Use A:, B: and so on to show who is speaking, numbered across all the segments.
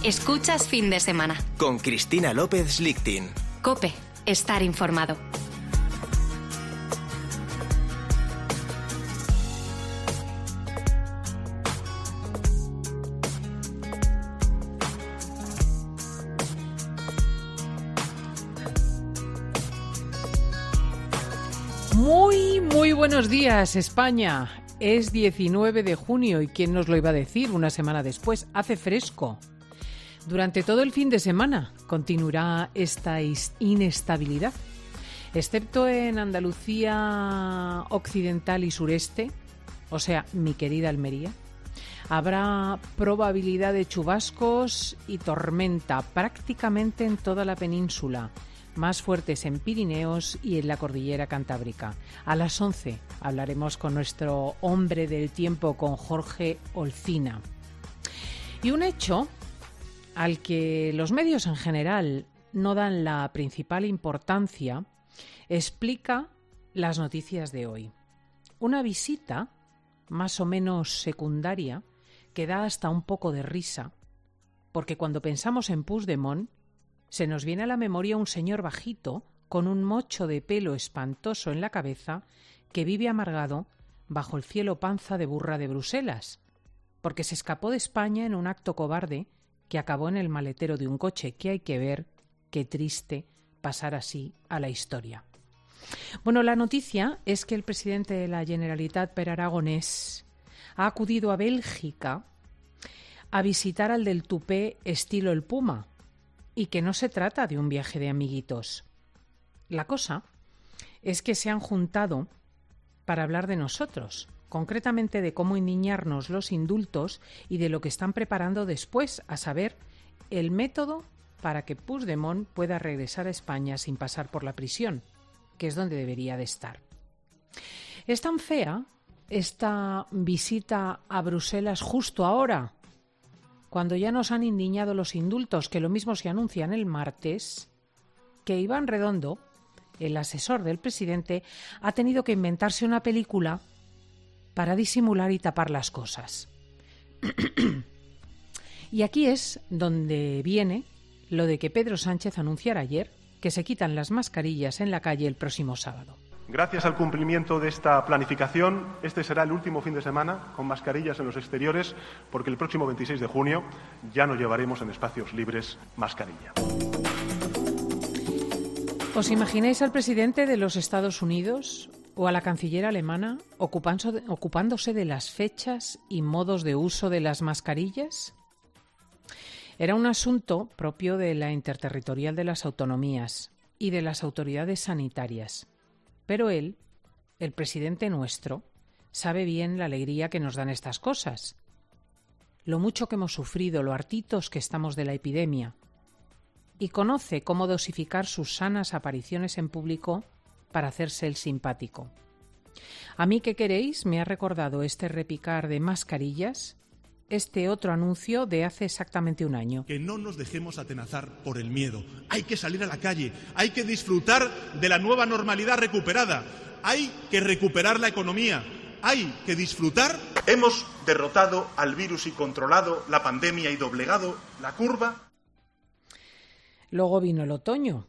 A: Escuchas Fin de Semana.
B: Con Cristina López Lichtin.
A: COPE. Estar informado.
C: Muy buenos días, España. Es 19 de junio y ¿quién nos lo iba a decir? Una semana después, hace fresco. Durante todo el fin de semana continuará esta inestabilidad, excepto en Andalucía occidental y sureste, o sea, mi querida Almería. Habrá probabilidad de chubascos y tormenta prácticamente en toda la península, más fuertes en Pirineos y en la cordillera Cantábrica. A las 11 hablaremos con nuestro hombre del tiempo, con Jorge Olcina. Y un hecho al que los medios en general no dan la principal importancia explica las noticias de hoy. Una visita más o menos secundaria que da hasta un poco de risa, porque cuando pensamos en Puigdemont se nos viene a la memoria un señor bajito con un mocho de pelo espantoso en la cabeza que vive amargado bajo el cielo panza de burra de Bruselas, porque se escapó de España en un acto cobarde que acabó en el maletero de un coche, que hay que ver qué triste pasar así a la historia. Bueno, la noticia es que el presidente de la Generalitat, Pere Aragonès, ha acudido a Bélgica a visitar al del tupé estilo el Puma, y que no se trata de un viaje de amiguitos. La cosa es que se han juntado para hablar de nosotros, concretamente de cómo indignarnos los indultos y de lo que están preparando después, a saber, el método para que Puigdemont pueda regresar a España sin pasar por la prisión, que es donde debería de estar. Es tan fea esta visita a Bruselas justo ahora, cuando ya nos han indignado los indultos, que lo mismo se anuncian el martes, que Iván Redondo, el asesor del presidente, ha tenido que inventarse una película para disimular y tapar las cosas. Y aquí es donde viene lo de que Pedro Sánchez anunciara ayer que se quitan las mascarillas en la calle el próximo sábado.
D: Gracias al cumplimiento de esta planificación, este será el último fin de semana con mascarillas en los exteriores, porque el próximo 26 de junio ya no llevaremos en espacios libres mascarilla.
C: ¿Os imagináis al presidente de los Estados Unidos o a la canciller alemana ocupándose de las fechas y modos de uso de las mascarillas? Era un asunto propio de la interterritorial de las autonomías y de las autoridades sanitarias. Pero él, el presidente nuestro, sabe bien la alegría que nos dan estas cosas, lo mucho que hemos sufrido, lo hartitos que estamos de la epidemia, y conoce cómo dosificar sus sanas apariciones en público para hacerse el simpático. A mí, ¿qué queréis? Me ha recordado este repicar de mascarillas, este otro anuncio de hace exactamente un año.
E: Que no nos dejemos atenazar por el miedo. Hay que salir a la calle, hay que disfrutar de la nueva normalidad recuperada, hay que recuperar la economía, hay que disfrutar.
F: Hemos derrotado al virus y controlado la pandemia y doblegado la curva.
C: Luego vino el otoño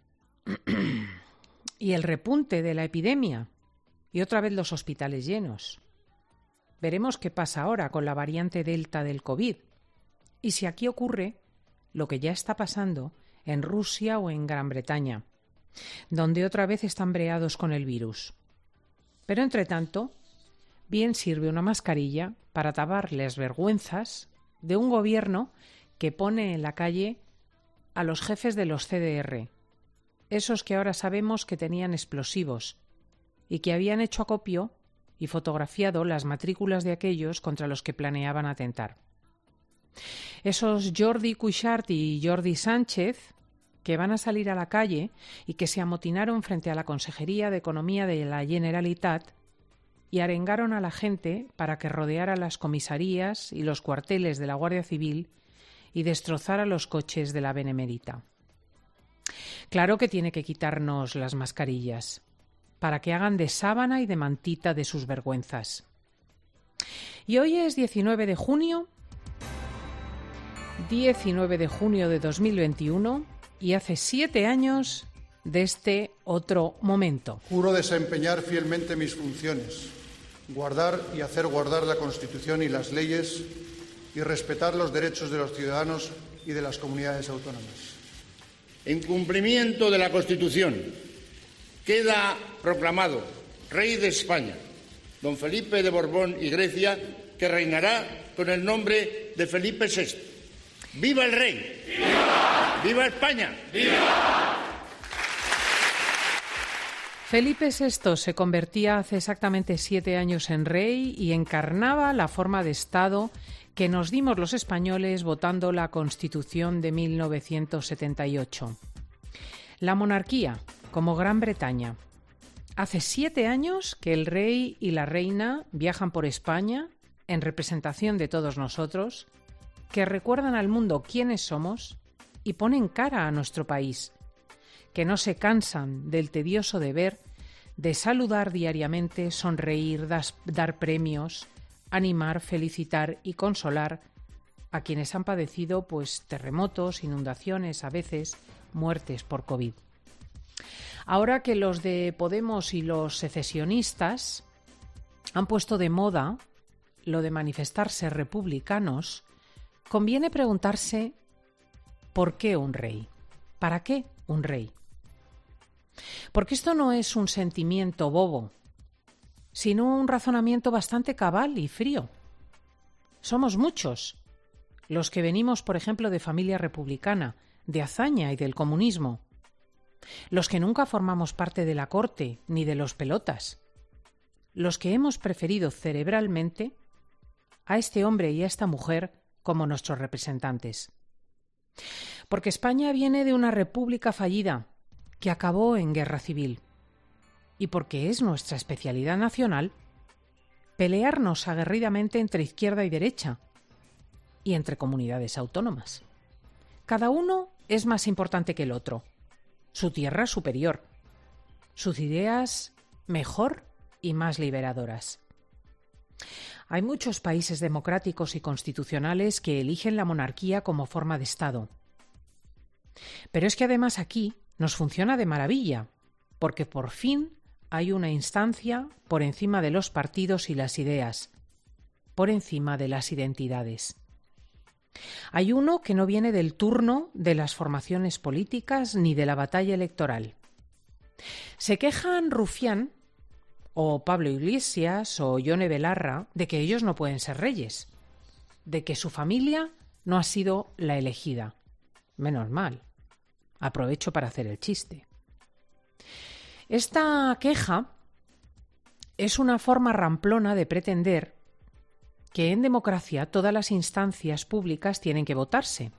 C: y el repunte de la epidemia y otra vez los hospitales llenos. Veremos qué pasa ahora con la variante Delta del COVID y si aquí ocurre lo que ya está pasando en Rusia o en Gran Bretaña, donde otra vez están breados con el virus. Pero entre tanto, bien sirve una mascarilla para tapar las vergüenzas de un gobierno que pone en la calle a los jefes de los CDR, esos que ahora sabemos que tenían explosivos y que habían hecho acopio y fotografiado las matrículas de aquellos contra los que planeaban atentar. Esos Jordi Cuixart y Jordi Sánchez, que van a salir a la calle y que se amotinaron frente a la Consejería de Economía de la Generalitat y arengaron a la gente para que rodeara las comisarías y los cuarteles de la Guardia Civil y destrozara los coches de la Benemérita. Claro que tiene que quitarnos las mascarillas, para que hagan de sábana y de mantita de sus vergüenzas. Y hoy es 19 de junio, 19 de junio de 2021 y hace 7 años de este otro momento.
G: Juro desempeñar fielmente mis funciones, guardar y hacer guardar la Constitución y las leyes y respetar los derechos de los ciudadanos y de las comunidades autónomas.
H: En cumplimiento de la Constitución, queda proclamado Rey de España, don Felipe de Borbón y Grecia, que reinará con el nombre de Felipe VI. ¡Viva el Rey! ¡Viva! ¡Viva España! ¡Viva!
C: Felipe VI se convertía hace exactamente 7 años en rey y encarnaba la forma de Estado que nos dimos los españoles votando la Constitución de 1978. La monarquía, como Gran Bretaña. Hace 7 años que el rey y la reina viajan por España en representación de todos nosotros, que recuerdan al mundo quiénes somos y ponen cara a nuestro país, que no se cansan del tedioso deber de saludar diariamente, sonreír, dar premios, animar, felicitar y consolar a quienes han padecido terremotos, inundaciones, a veces muertes por COVID. Ahora que los de Podemos y los secesionistas han puesto de moda lo de manifestarse republicanos, conviene preguntarse ¿por qué un rey? ¿Para qué un rey? Porque esto no es un sentimiento bobo, sino un razonamiento bastante cabal y frío. Somos muchos los que venimos, por ejemplo, de familia republicana, de hazaña y del comunismo, los que nunca formamos parte de la corte ni de los pelotas, los que hemos preferido cerebralmente a este hombre y a esta mujer como nuestros representantes. Porque España viene de una república fallida que acabó en guerra civil. Y porque es nuestra especialidad nacional pelearnos aguerridamente entre izquierda y derecha y entre comunidades autónomas. Cada uno es más importante que el otro, su tierra superior, sus ideas mejor y más liberadoras. Hay muchos países democráticos y constitucionales que eligen la monarquía como forma de Estado. Pero es que además aquí nos funciona de maravilla, porque por fin hay una instancia por encima de los partidos y las ideas, por encima de las identidades. Hay uno que no viene del turno de las formaciones políticas ni de la batalla electoral. Se quejan Rufián o Pablo Iglesias o Yone Belarra de que ellos no pueden ser reyes, de que su familia no ha sido la elegida. Menos mal. Aprovecho para hacer el chiste. Esta queja es una forma ramplona de pretender que en democracia todas las instancias públicas tienen que votarse.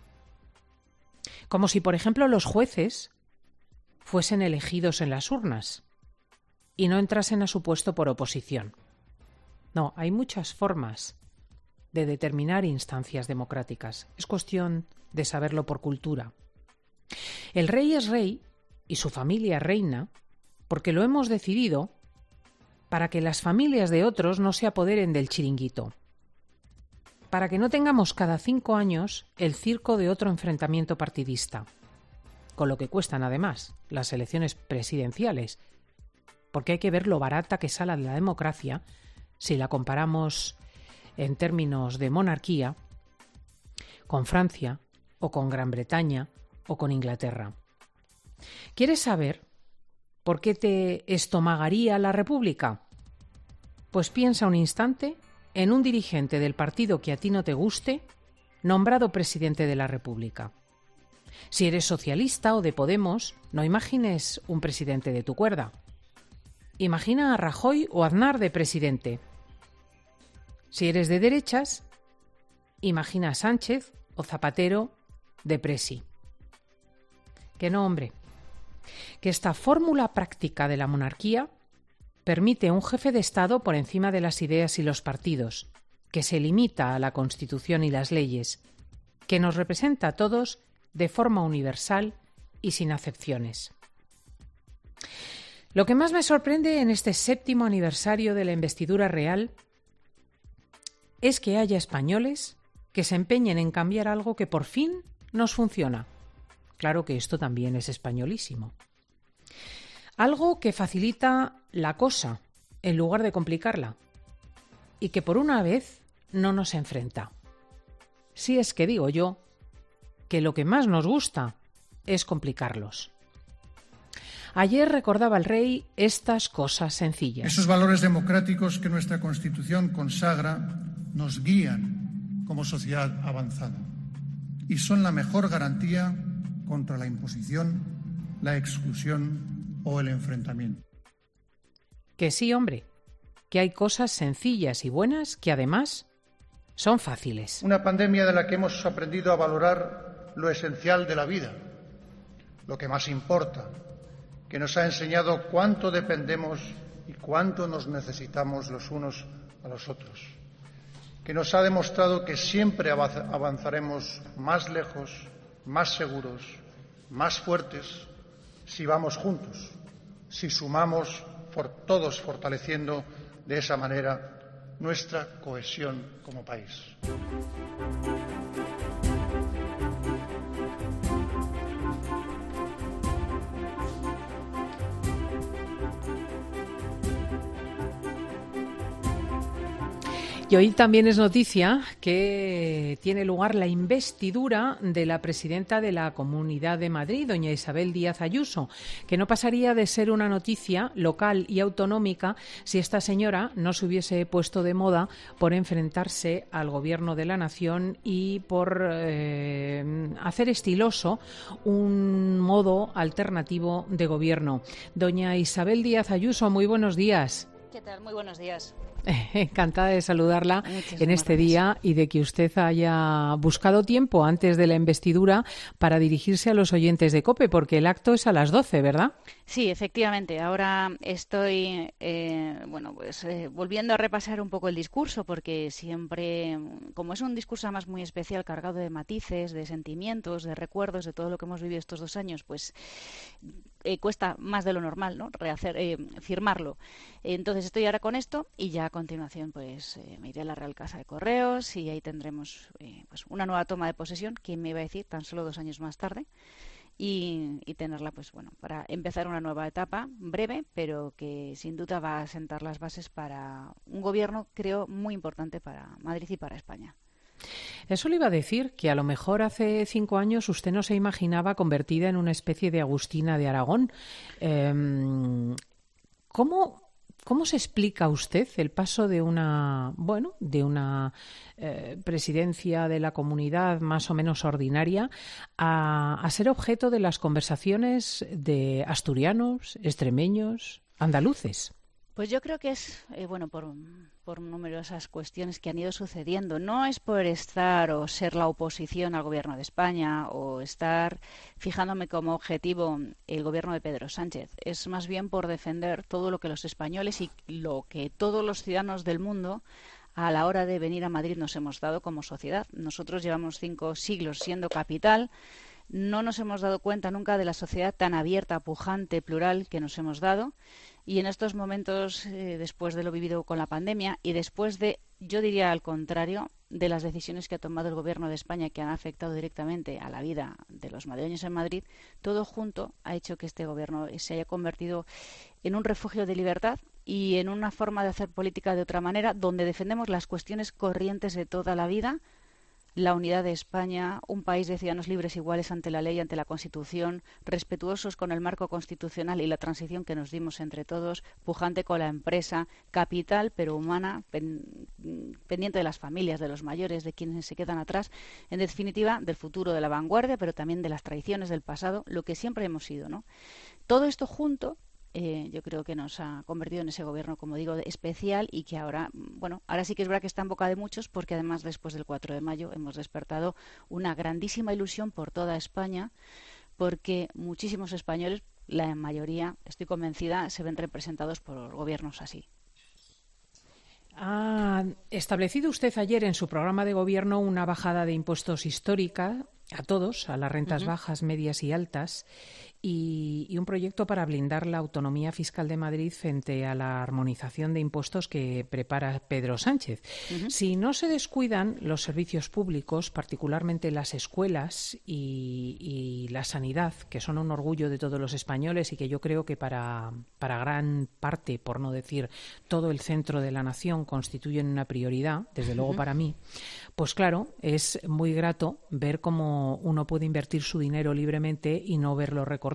C: Como si, por ejemplo, los jueces fuesen elegidos en las urnas y no entrasen a su puesto por oposición. No, hay muchas formas de determinar instancias democráticas. Es cuestión de saberlo por cultura. El rey es rey y su familia reina porque lo hemos decidido para que las familias de otros no se apoderen del chiringuito, para que no tengamos cada 5 años el circo de otro enfrentamiento partidista, con lo que cuestan además las elecciones presidenciales, porque hay que ver lo barata que sale la democracia si la comparamos en términos de monarquía con Francia o con Gran Bretaña o con Inglaterra. ¿Quieres saber por qué te estomagaría la República? Pues piensa un instante en un dirigente del partido que a ti no te guste, nombrado presidente de la República. Si eres socialista o de Podemos, no imagines un presidente de tu cuerda. Imagina a Rajoy o Aznar de presidente. Si eres de derechas, imagina a Sánchez o Zapatero de presi. Que no, hombre. Que esta fórmula práctica de la monarquía permite un jefe de Estado por encima de las ideas y los partidos, que se limita a la Constitución y las leyes, que nos representa a todos de forma universal y sin acepciones. Lo que más me sorprende en este 7º aniversario de la investidura real es que haya españoles que se empeñen en cambiar algo que por fin nos funciona. Claro que esto también es españolísimo. Algo que facilita la cosa en lugar de complicarla y que por una vez no nos enfrenta. Si es que digo yo que lo que más nos gusta es complicarlos. Ayer recordaba el rey estas cosas sencillas.
G: Esos valores democráticos que nuestra Constitución consagra nos guían como sociedad avanzada y son la mejor garantía contra la imposición, la exclusión o el enfrentamiento.
C: Que sí, hombre, que hay cosas sencillas y buenas que además son fáciles.
G: Una pandemia de la que hemos aprendido a valorar lo esencial de la vida, lo que más importa, que nos ha enseñado cuánto dependemos y cuánto nos necesitamos los unos a los otros, que nos ha demostrado que siempre avanzaremos más lejos, más seguros, más fuertes, si vamos juntos, si sumamos todos fortaleciendo de esa manera nuestra cohesión como país.
C: Y hoy también es noticia que tiene lugar la investidura de la presidenta de la Comunidad de Madrid, doña Isabel Díaz Ayuso, que no pasaría de ser una noticia local y autonómica si esta señora no se hubiese puesto de moda por enfrentarse al Gobierno de la Nación y por hacer estiloso un modo alternativo de gobierno. Doña Isabel Díaz Ayuso, muy buenos días.
I: ¿Qué tal? Muy buenos días.
C: Encantada de saludarla
I: Muchísimas
C: en este
I: gracias.
C: día y de que usted haya buscado tiempo antes de la investidura para dirigirse a los oyentes de COPE, porque el acto es a las 12, ¿verdad?
I: Sí, efectivamente. Ahora estoy volviendo a repasar un poco el discurso, porque siempre, como es un discurso además muy especial, cargado de matices, de sentimientos, de recuerdos, de todo lo que hemos vivido estos 2 años, pues cuesta más de lo normal, ¿no? Firmarlo. Entonces estoy ahora con esto y ya a continuación pues me iré a la Real Casa de Correos y ahí tendremos pues una nueva toma de posesión, ¿quién me iba a decir? Tan solo 2 años más tarde. Y tenerla pues bueno para empezar una nueva etapa breve, pero que sin duda va a sentar las bases para un gobierno, creo, muy importante para Madrid y para España.
C: Eso le iba a decir, que a lo mejor hace 5 años usted no se imaginaba convertida en una especie de Agustina de Aragón. ¿Cómo se explica usted el paso de una presidencia de la comunidad más o menos ordinaria a ser objeto de las conversaciones de asturianos, extremeños, andaluces?
I: Pues yo creo que es, por numerosas cuestiones que han ido sucediendo. No es por estar o ser la oposición al Gobierno de España o estar fijándome como objetivo el Gobierno de Pedro Sánchez. Es más bien por defender todo lo que los españoles y lo que todos los ciudadanos del mundo a la hora de venir a Madrid nos hemos dado como sociedad. Nosotros llevamos 5 siglos siendo capital. No nos hemos dado cuenta nunca de la sociedad tan abierta, pujante, plural que nos hemos dado. Y en estos momentos, después de lo vivido con la pandemia y después de, yo diría al contrario, de las decisiones que ha tomado el Gobierno de España que han afectado directamente a la vida de los madrileños en Madrid, todo junto ha hecho que este Gobierno se haya convertido en un refugio de libertad y en una forma de hacer política de otra manera, donde defendemos las cuestiones corrientes de toda la vida, la unidad de España, un país de ciudadanos libres iguales ante la ley, ante la Constitución, respetuosos con el marco constitucional y la transición que nos dimos entre todos, pujante con la empresa, capital pero humana, pendiente de las familias, de los mayores, de quienes se quedan atrás, en definitiva del futuro, de la vanguardia, pero también de las tradiciones del pasado, lo que siempre hemos sido, ¿no? Todo esto junto yo creo que nos ha convertido en ese gobierno, como digo, especial y que ahora sí que es verdad que está en boca de muchos porque además después del 4 de mayo hemos despertado una grandísima ilusión por toda España porque muchísimos españoles, la mayoría, estoy convencida, se ven representados por gobiernos así.
C: Ha establecido usted ayer en su programa de gobierno una bajada de impuestos histórica a todos, a las rentas bajas, medias y altas. y un proyecto para blindar la autonomía fiscal de Madrid frente a la armonización de impuestos que prepara Pedro Sánchez. Si no se descuidan los servicios públicos, particularmente las escuelas y la sanidad, que son un orgullo de todos los españoles y que yo creo que para gran parte, por no decir todo el centro de la nación, constituyen una prioridad, desde luego para mí, pues claro, es muy grato ver cómo uno puede invertir su dinero libremente y no verlo recortado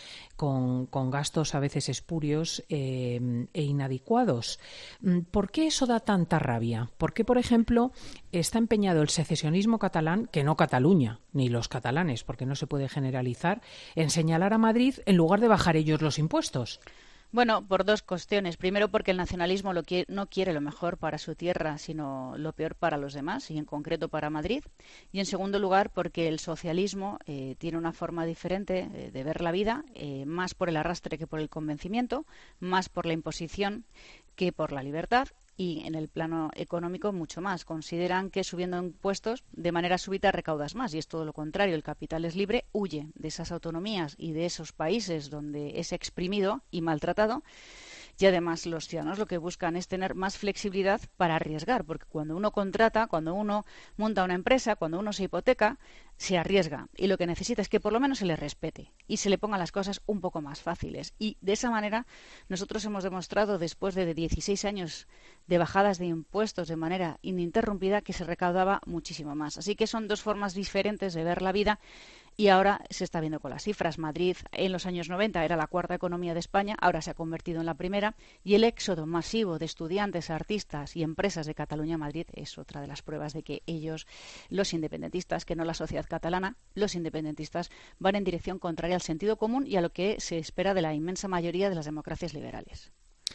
C: con gastos a veces espurios e inadecuados. ¿Por qué eso da tanta rabia? ¿Por qué, por ejemplo, está empeñado el secesionismo catalán, que no Cataluña, ni los catalanes, porque no se puede generalizar, en señalar a Madrid en lugar de bajar ellos los impuestos?
I: Bueno, por dos cuestiones. Primero, porque el nacionalismo no quiere lo mejor para su tierra, sino lo peor para los demás, y en concreto para Madrid. Y en segundo lugar, porque el socialismo tiene una forma diferente de ver la vida, más por el arrastre que por el convencimiento, más por la imposición que por la libertad. Y en el plano económico mucho más. Consideran que subiendo impuestos de manera súbita recaudas más, y es todo lo contrario. El capital es libre, huye de esas autonomías y de esos países donde es exprimido y maltratado. Y además los ciudadanos lo que buscan es tener más flexibilidad para arriesgar, porque cuando uno contrata, cuando uno monta una empresa, cuando uno se hipoteca, se arriesga, y lo que necesita es que por lo menos se le respete y se le pongan las cosas un poco más fáciles. Y de esa manera nosotros hemos demostrado, después de 16 años de bajadas de impuestos de manera ininterrumpida, que se recaudaba muchísimo más. Así que son dos formas diferentes de ver la vida. Y ahora se está viendo con las cifras. Madrid en los años 90 era la cuarta economía de España, ahora se ha convertido en la primera, y el éxodo masivo de estudiantes, artistas y empresas de Cataluña a Madrid es otra de las pruebas de que ellos, los independentistas, que no la sociedad catalana, los independentistas van en dirección contraria al sentido común y a lo que se espera de la inmensa mayoría de las democracias liberales.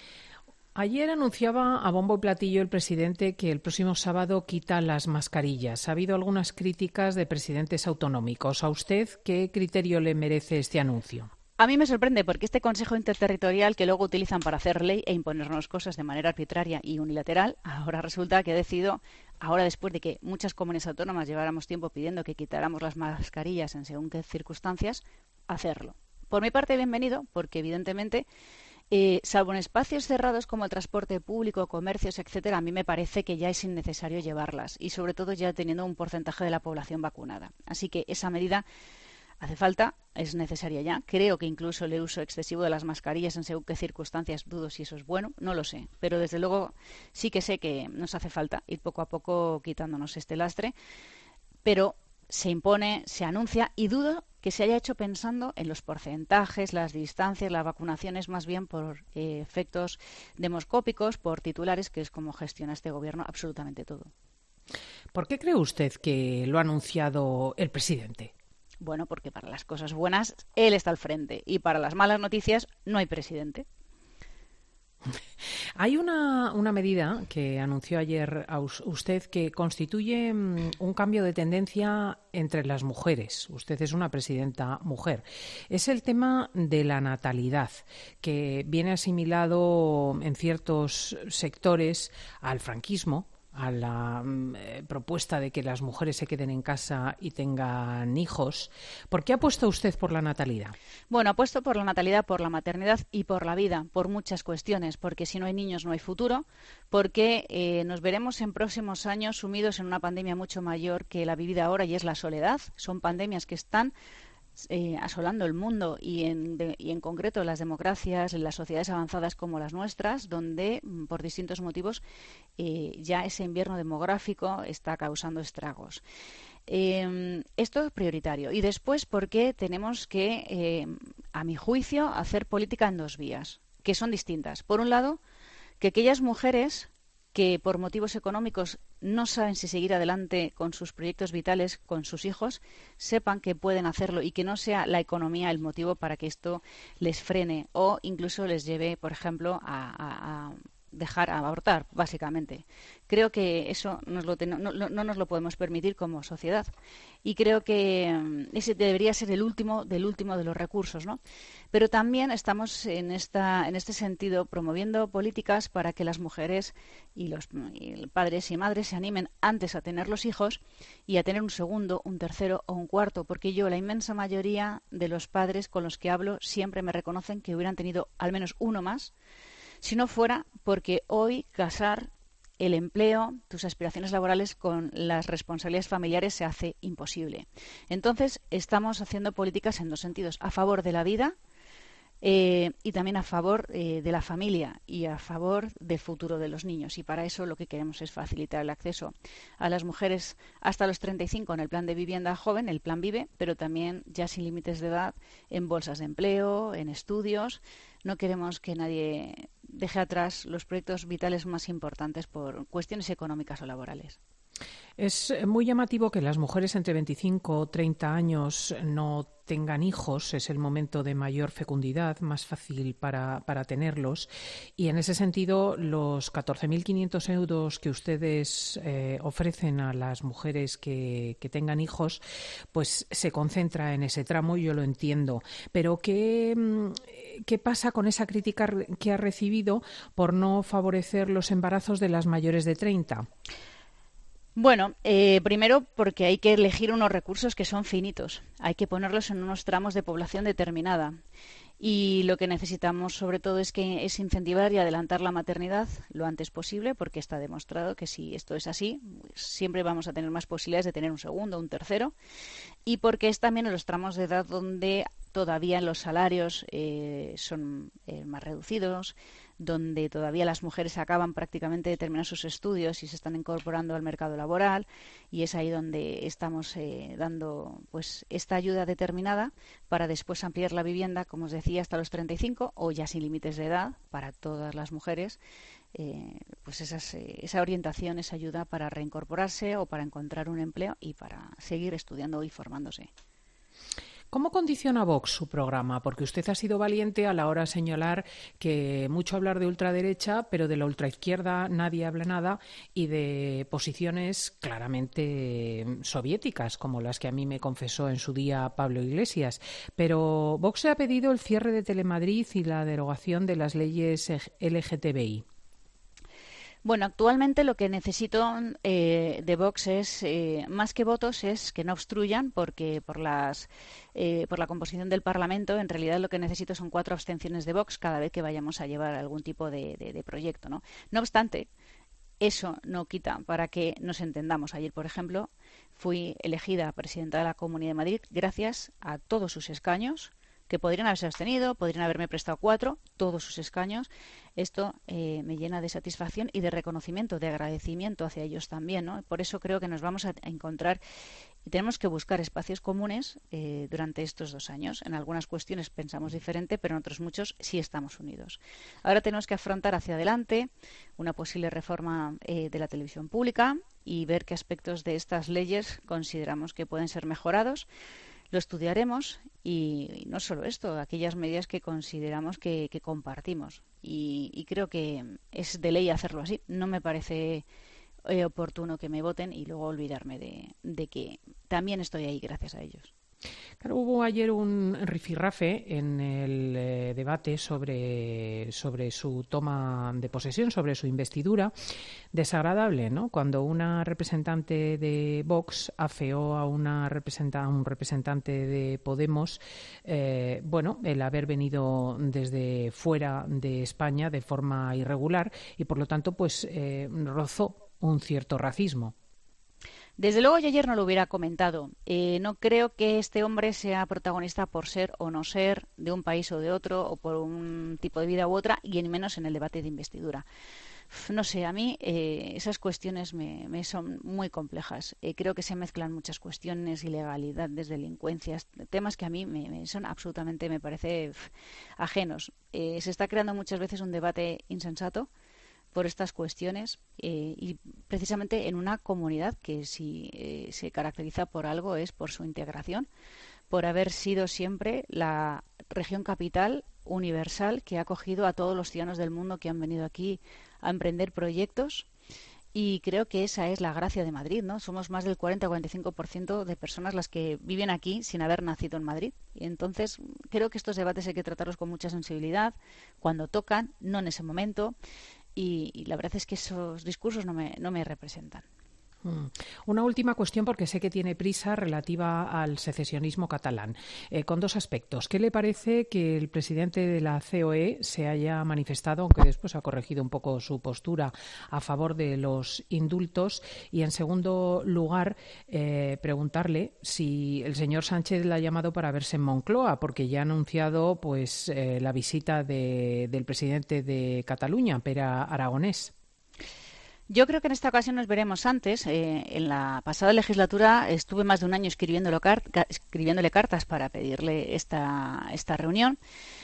C: Ayer anunciaba a bombo y platillo el presidente que el próximo sábado quita las mascarillas. Ha habido algunas críticas de presidentes autonómicos. ¿A usted qué criterio le merece este anuncio?
I: A mí me sorprende porque este Consejo Interterritorial que luego utilizan para hacer ley e imponernos cosas de manera arbitraria y unilateral, ahora resulta que ha decidido, ahora después de que muchas comunidades autónomas lleváramos tiempo pidiendo que quitáramos las mascarillas en según qué circunstancias, hacerlo. Por mi parte, bienvenido, porque evidentemente salvo en espacios cerrados como el transporte público, comercios, etcétera, a mí me parece que ya es innecesario llevarlas, y sobre todo ya teniendo un porcentaje de la población vacunada. Así que esa medida hace falta, es necesaria ya. Creo que incluso el uso excesivo de las mascarillas en según qué circunstancias, dudo si eso es bueno, no lo sé, pero desde luego sí que sé que nos hace falta ir poco a poco quitándonos este lastre, pero se impone, se anuncia, y dudo que se haya hecho pensando en los porcentajes, las distancias, las vacunaciones, más bien por efectos demoscópicos, por titulares, que es como gestiona este gobierno absolutamente todo.
C: ¿Por qué cree usted que lo ha anunciado el presidente?
I: Bueno, porque para las cosas buenas él está al frente y para las malas noticias no hay presidente.
C: Hay una medida que anunció ayer usted que constituye un cambio de tendencia entre las mujeres. Usted es una presidenta mujer. Es el tema de la natalidad, que viene asimilado en ciertos sectores al franquismo, a la propuesta de que las mujeres se queden en casa y tengan hijos. ¿Por qué apuesta usted por la natalidad?
I: Bueno, apuesto por la natalidad, por la maternidad y por la vida, por muchas cuestiones, porque si no hay niños no hay futuro, porque nos veremos en próximos años sumidos en una pandemia mucho mayor que la vivida ahora, y es la soledad. Son pandemias que están asolando el mundo y en concreto las democracias, en las sociedades avanzadas como las nuestras, donde por distintos motivos ya ese invierno demográfico está causando estragos. Esto es prioritario. Y después, porque tenemos que, a mi juicio, hacer política en dos vías, que son distintas. Por un lado, que aquellas mujeres que por motivos económicos no saben si seguir adelante con sus proyectos vitales, con sus hijos, sepan que pueden hacerlo y que no sea la economía el motivo para que esto les frene o incluso les lleve, por ejemplo, a dejar abortar, básicamente. Creo que eso no nos lo podemos permitir como sociedad. Y creo que ese debería ser el último de los recursos, ¿no? Pero también estamos en este sentido promoviendo políticas para que las mujeres y los padres y madres se animen antes a tener los hijos y a tener un segundo, un tercero o un cuarto, porque la inmensa mayoría de los padres con los que hablo siempre me reconocen que hubieran tenido al menos uno más, si no fuera porque hoy casar el empleo, tus aspiraciones laborales con las responsabilidades familiares se hace imposible. Entonces, estamos haciendo políticas en dos sentidos: a favor de la vida y también a favor de la familia y a favor del futuro de los niños. Y para eso lo que queremos es facilitar el acceso a las mujeres hasta los 35 en el plan de vivienda joven, el plan Vive, pero también ya sin límites de edad en bolsas de empleo, en estudios. No queremos que nadie deje atrás los proyectos vitales más importantes por cuestiones económicas o laborales.
C: Es muy llamativo que las mujeres entre 25 o 30 años no tengan hijos. Es el momento de mayor fecundidad, más fácil para tenerlos. Y en ese sentido, los 14.500 euros que ustedes ofrecen a las mujeres que tengan hijos, pues se concentra en ese tramo, yo lo entiendo. Pero ¿qué pasa con esa crítica que ha recibido por no favorecer los embarazos de las mayores de 30?
I: Bueno, primero porque hay que elegir unos recursos que son finitos. Hay que ponerlos en unos tramos de población determinada. Y lo que necesitamos, sobre todo, es incentivar y adelantar la maternidad lo antes posible, porque está demostrado que si esto es así, pues siempre vamos a tener más posibilidades de tener un segundo, un tercero. Y porque es también en los tramos de edad donde todavía los salarios son más reducidos, donde todavía las mujeres acaban prácticamente de terminar sus estudios y se están incorporando al mercado laboral, y es ahí donde estamos dando pues esta ayuda determinada para después ampliar la vivienda, como os decía, hasta los 35 o ya sin límites de edad para todas las mujeres. Pues esa orientación, esa ayuda para reincorporarse o para encontrar un empleo y para seguir estudiando y formándose.
C: ¿Cómo condiciona Vox su programa? Porque usted ha sido valiente a la hora de señalar que mucho hablar de ultraderecha, pero de la ultraizquierda nadie habla nada, y de posiciones claramente soviéticas, como las que a mí me confesó en su día Pablo Iglesias. Pero Vox ha pedido el cierre de Telemadrid y la derogación de las leyes LGTBI.
I: Bueno, actualmente lo que necesito de Vox es, más que votos, es que no obstruyan, porque por la composición del Parlamento, en realidad lo que necesito son 4 abstenciones de Vox cada vez que vayamos a llevar algún tipo de proyecto, ¿no? No obstante, eso no quita para que nos entendamos. Ayer, por ejemplo, fui elegida presidenta de la Comunidad de Madrid gracias a todos sus escaños, que podrían haberse abstenido, podrían haberme prestado 4, todos sus escaños. Esto me llena de satisfacción y de reconocimiento, de agradecimiento hacia ellos también, ¿no? Por eso creo que nos vamos a encontrar y tenemos que buscar espacios comunes durante estos 2 años. En algunas cuestiones pensamos diferente, pero en otros muchos sí estamos unidos. Ahora tenemos que afrontar hacia adelante una posible reforma de la televisión pública y ver qué aspectos de estas leyes consideramos que pueden ser mejorados. Lo estudiaremos y no solo esto, aquellas medidas que consideramos que compartimos. Y creo que es de ley hacerlo así. No me parece oportuno que me voten y luego olvidarme de que también estoy ahí gracias a ellos.
C: Claro, hubo ayer un rifirrafe en el debate sobre su toma de posesión, sobre su investidura. Desagradable, ¿no? Cuando una representante de Vox afeó a un representante de Podemos, el haber venido desde fuera de España de forma irregular y, por lo tanto, pues rozó un cierto racismo.
I: Desde luego yo ayer no lo hubiera comentado. No creo que este hombre sea protagonista por ser o no ser de un país o de otro, o por un tipo de vida u otra, y en menos en el debate de investidura. No sé, a mí esas cuestiones me son muy complejas. Creo que se mezclan muchas cuestiones, ilegalidades, delincuencias, temas que a mí me son absolutamente, me parece, ajenos. Se está creando muchas veces un debate insensato por estas cuestiones y precisamente en una comunidad que si se caracteriza por algo es por su integración, por haber sido siempre la región capital universal que ha acogido a todos los ciudadanos del mundo que han venido aquí a emprender proyectos. Y creo que esa es la gracia de Madrid, ¿no? Somos más del 40-45% de personas las que viven aquí sin haber nacido en Madrid. Y entonces creo que estos debates hay que tratarlos con mucha sensibilidad, cuando tocan, no en ese momento. Y la verdad es que esos discursos no me representan.
C: Una última cuestión, porque sé que tiene prisa, relativa al secesionismo catalán, con dos aspectos. ¿Qué le parece que el presidente de la COE se haya manifestado, aunque después ha corregido un poco su postura, a favor de los indultos? Y, en segundo lugar, preguntarle si el señor Sánchez le ha llamado para verse en Moncloa, porque ya ha anunciado la visita del presidente de Cataluña, Pere Aragonés.
I: Yo creo que en esta ocasión nos veremos antes. En la pasada legislatura estuve más de un año escribiéndole cartas para pedirle esta reunión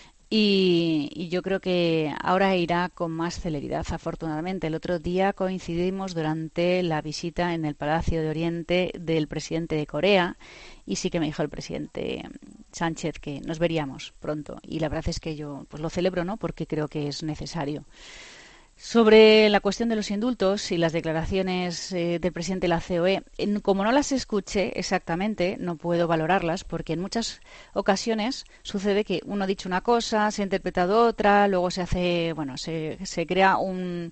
I: y yo creo que ahora irá con más celeridad, afortunadamente. El otro día coincidimos durante la visita en el Palacio de Oriente del presidente de Corea y sí que me dijo el presidente Sánchez que nos veríamos pronto y la verdad es que yo pues lo celebro, ¿no? Porque creo que es necesario. Sobre la cuestión de los indultos y las declaraciones del presidente de la COE, como no las escuché exactamente, no puedo valorarlas, porque en muchas ocasiones sucede que uno ha dicho una cosa, se ha interpretado otra, luego se crea una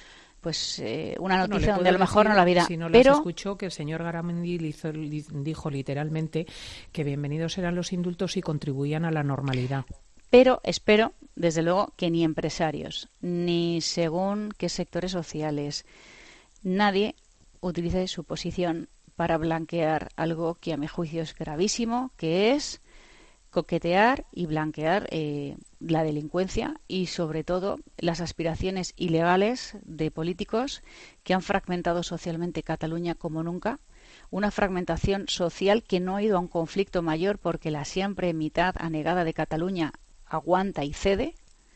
I: noticia donde a lo mejor no la vida.
C: Si no las escuchó, que el señor Garamendi dijo literalmente que bienvenidos eran los indultos y contribuían a la normalidad.
I: Pero espero, desde luego, que ni empresarios, ni según qué sectores sociales, nadie utilice su posición para blanquear algo que a mi juicio es gravísimo, que es coquetear y blanquear la delincuencia y, sobre todo, las aspiraciones ilegales de políticos que han fragmentado socialmente Cataluña como nunca. Una fragmentación social que no ha ido a un conflicto mayor porque la siempre mitad anegada de Cataluña aguanta y cede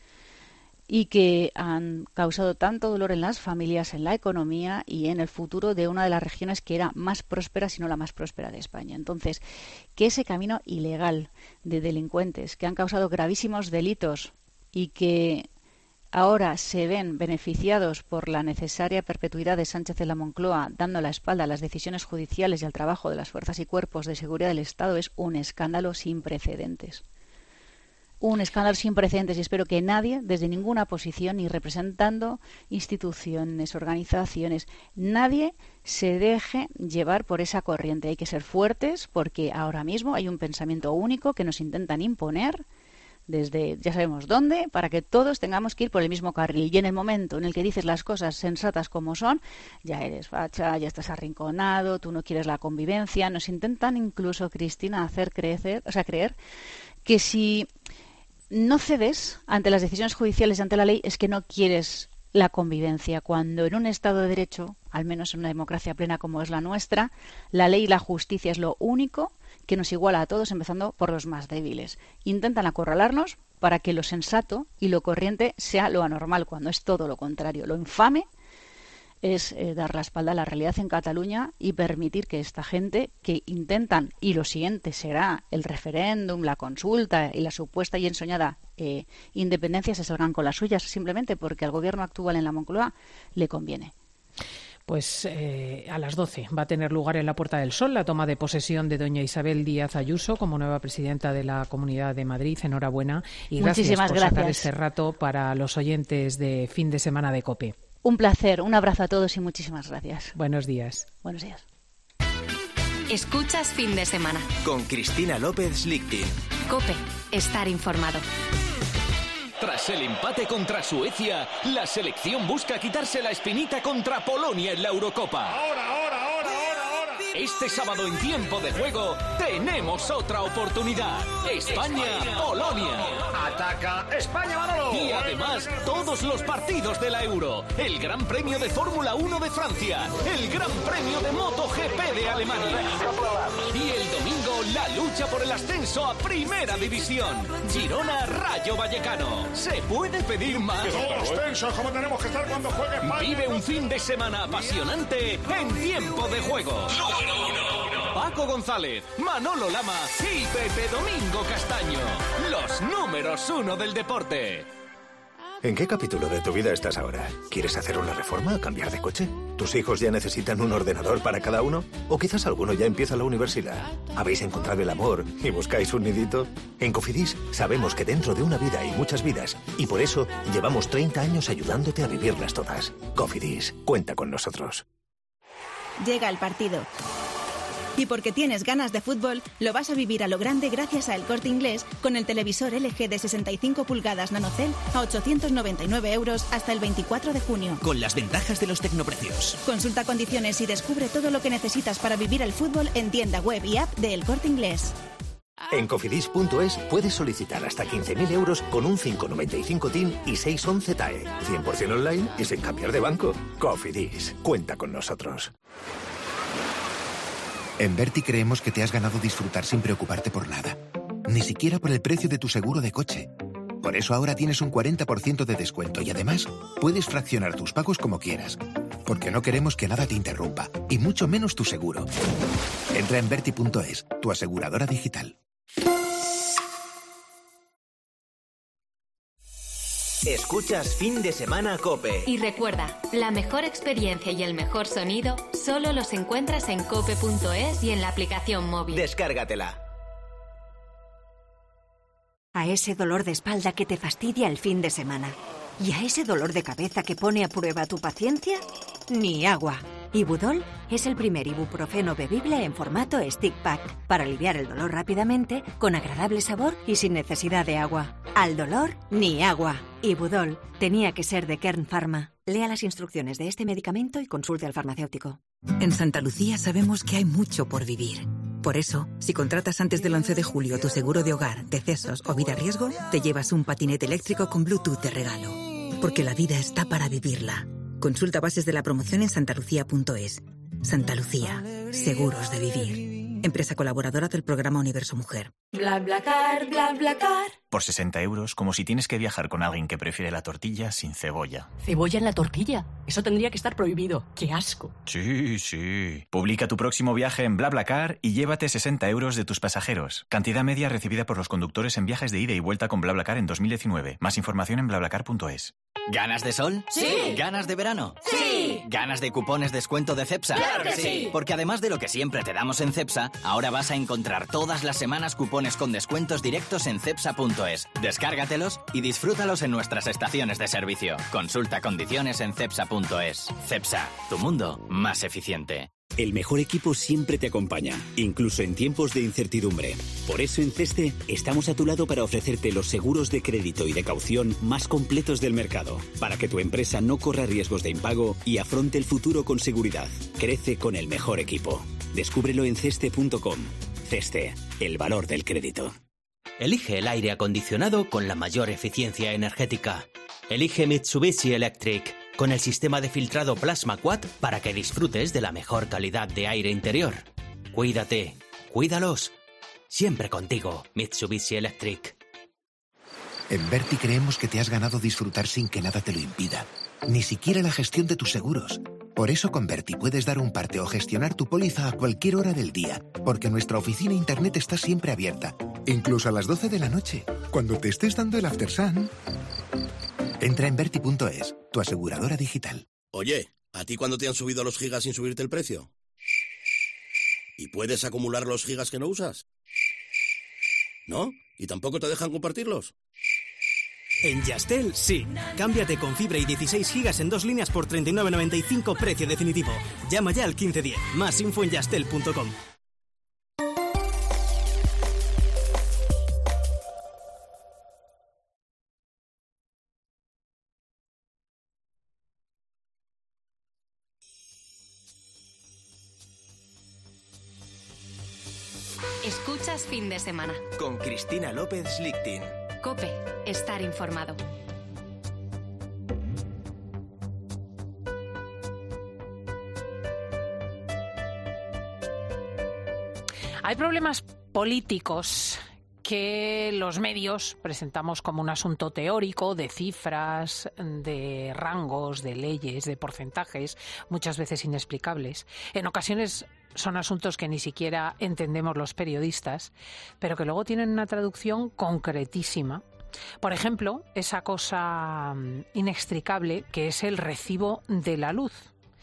I: y que han causado tanto dolor en las familias, en la economía y en el futuro de una de las regiones que era más próspera, si no la más próspera de España. Entonces, que ese camino ilegal de delincuentes que han causado gravísimos delitos y que ahora se ven beneficiados por la necesaria perpetuidad de Sánchez en la Moncloa, dando la espalda a las decisiones judiciales y al trabajo de las fuerzas y cuerpos de seguridad del Estado, es un escándalo sin precedentes. Un escándalo sin precedentes y espero que nadie, desde ninguna posición, ni representando instituciones, organizaciones, nadie se deje llevar por esa corriente. Hay que ser fuertes porque ahora mismo hay un pensamiento único que nos intentan imponer desde ya sabemos dónde, para que todos tengamos que ir por el mismo carril. Y en el momento en el que dices las cosas sensatas como son, ya eres facha, ya estás arrinconado, tú no quieres la convivencia. Nos intentan incluso, Cristina, hacer creer que si no cedes ante las decisiones judiciales y ante la ley es que no quieres la convivencia, cuando en un Estado de Derecho, al menos en una democracia plena como es la nuestra, la ley y la justicia es lo único que nos iguala a todos, empezando por los más débiles. Intentan acorralarnos para que lo sensato y lo corriente sea lo anormal, cuando es todo lo contrario. Lo infame es dar la espalda a la realidad en Cataluña y permitir que esta gente que intentan, y lo siguiente será el referéndum, la consulta y la supuesta y ensoñada independencia, se salgan con las suyas simplemente porque al gobierno actual en la Moncloa le conviene.
C: Pues a las 12 va a tener lugar en la Puerta del Sol la toma de posesión de doña Isabel Díaz Ayuso como nueva presidenta de la Comunidad de Madrid. Enhorabuena y gracias por sacar este rato para los oyentes de Fin de Semana de COPE.
I: Un placer, un abrazo a todos y muchísimas gracias.
C: Buenos días.
I: Buenos días.
A: Escuchas Fin de Semana.
B: Con Cristina López Lichtin.
A: COPE, estar informado.
J: Tras el empate contra Suecia, la selección busca quitarse la espinita contra Polonia en la Eurocopa.
F: Ahora.
J: Este sábado en tiempo de juego tenemos otra oportunidad. España-Polonia.
K: Ataca España, Manolo.
J: Y además todos los partidos de la Euro. El Gran Premio de Fórmula 1 de Francia. El Gran Premio de MotoGP de Alemania. Y el domingo la lucha por el ascenso a Primera División. Girona-Rayo Vallecano. ¿Se puede pedir más?
F: Todos tensos como tenemos que estar cuando juegue España.
J: Vive un fin de semana apasionante en tiempo de juego.
K: No.
J: Paco González, Manolo Lama y Pepe Domingo Castaño. Los números 1 del deporte.
L: ¿En qué capítulo de tu vida estás ahora? ¿Quieres hacer una reforma o cambiar de coche? ¿Tus hijos ya necesitan un ordenador para cada uno? ¿O quizás alguno ya empieza la universidad? ¿Habéis encontrado el amor y buscáis un nidito? En Cofidis sabemos que dentro de una vida hay muchas vidas y por eso llevamos 30 años ayudándote a vivirlas todas. Cofidis, cuenta con nosotros.
M: Llega el partido. Y porque tienes ganas de fútbol, lo vas a vivir a lo grande gracias a El Corte Inglés con el televisor LG de 65 pulgadas NanoCell a 899 € hasta el 24 de junio.
N: Con las ventajas de los tecnoprecios.
M: Consulta condiciones y descubre todo lo que necesitas para vivir el fútbol en tienda web y app de El Corte Inglés.
L: En cofidis.es puedes solicitar hasta 15.000 € con un 595 TIN y 611 TAE. 100% online y sin cambiar de banco. Cofidis, cuenta con nosotros.
O: En Verti creemos que te has ganado disfrutar sin preocuparte por nada. Ni siquiera por el precio de tu seguro de coche. Por eso ahora tienes un 40% de descuento y además puedes fraccionar tus pagos como quieras. Porque no queremos que nada te interrumpa, y mucho menos tu seguro. Entra en Verti.es, tu aseguradora digital.
B: Escuchas Fin de Semana COPE.
A: Y recuerda, la mejor experiencia y el mejor sonido solo los encuentras en cope.es y en la aplicación móvil.
B: Descárgatela.
P: A ese dolor de espalda que te fastidia el fin de semana. ¿Y a ese dolor de cabeza que pone a prueba tu paciencia? Ni agua. Ibudol es el primer ibuprofeno bebible en formato stick pack para aliviar el dolor rápidamente, con agradable sabor y sin necesidad de agua. Al dolor, ni agua. Ibudol tenía que ser de Kern Pharma. Lea las instrucciones de este medicamento y consulte al farmacéutico.
Q: En Santa Lucía sabemos que hay mucho por vivir. Por eso, si contratas antes del 11 de julio tu seguro de hogar, decesos o vida riesgo, te llevas un patinete eléctrico con Bluetooth de regalo. Porque la vida está para vivirla. Consulta bases de la promoción en santalucía.es. Santa Lucía, seguros de vivir. Empresa colaboradora del programa Universo Mujer.
R: BlaBlaCar, BlaBlaCar.
S: Por 60 €, como si tienes que viajar con alguien que prefiere la tortilla sin cebolla.
R: ¿Cebolla en la tortilla? Eso tendría que estar prohibido. ¡Qué asco!
S: Sí. Publica tu próximo viaje en BlaBlaCar y llévate 60 € de tus pasajeros. Cantidad media recibida por los conductores en viajes de ida y vuelta con BlaBlaCar en 2019. Más información en BlaBlaCar.es.
N: ¿Ganas de sol?
R: ¡Sí!
N: ¿Ganas de verano?
R: ¡Sí!
N: ¿Ganas de cupones descuento de Cepsa?
R: ¡Claro que sí!
N: Porque además de lo que siempre te damos en Cepsa, ahora vas a encontrar todas las semanas cupones con descuentos directos en Cepsa.es. Descárgatelos y disfrútalos en nuestras estaciones de servicio. Consulta condiciones en Cepsa.es. Cepsa, tu mundo más eficiente.
T: El mejor equipo siempre te acompaña, incluso en tiempos de incertidumbre. Por eso en Ceste estamos a tu lado para ofrecerte los seguros de crédito y de caución más completos del mercado, para que tu empresa no corra riesgos de impago y afronte el futuro con seguridad. Crece con el mejor equipo. Descúbrelo en ceste.com. Ceste, el valor del crédito.
U: Elige el aire acondicionado con la mayor eficiencia energética. Elige Mitsubishi Electric, con el sistema de filtrado Plasma Quad para que disfrutes de la mejor calidad de aire interior. Cuídate, cuídalos. Siempre contigo, Mitsubishi Electric.
O: En Verti creemos que te has ganado disfrutar sin que nada te lo impida. Ni siquiera la gestión de tus seguros. Por eso con Verti puedes dar un parte o gestionar tu póliza a cualquier hora del día, porque nuestra oficina internet está siempre abierta, incluso a las 12 de la noche, cuando te estés dando el after sun. Entra en Verti.es, tu aseguradora digital.
V: Oye, ¿a ti cuándo te han subido los gigas sin subirte el precio? ¿Y puedes acumular los gigas que no usas? ¿No? ¿Y tampoco te dejan compartirlos?
W: En Yastel, sí. Cámbiate con fibra y 16 gigas en 2 líneas por 39,95 precio definitivo. Llama ya al 1510. Más info en yastel.com.
A: Escuchas Fin de Semana.
B: Con Cristina López Lichtin.
A: COPE. Estar informado.
C: Hay problemas políticos que los medios presentamos como un asunto teórico, de cifras, de rangos, de leyes, de porcentajes, muchas veces inexplicables. En ocasiones son asuntos que ni siquiera entendemos los periodistas, pero que luego tienen una traducción concretísima. Por ejemplo, esa cosa inextricable que es el recibo de la luz,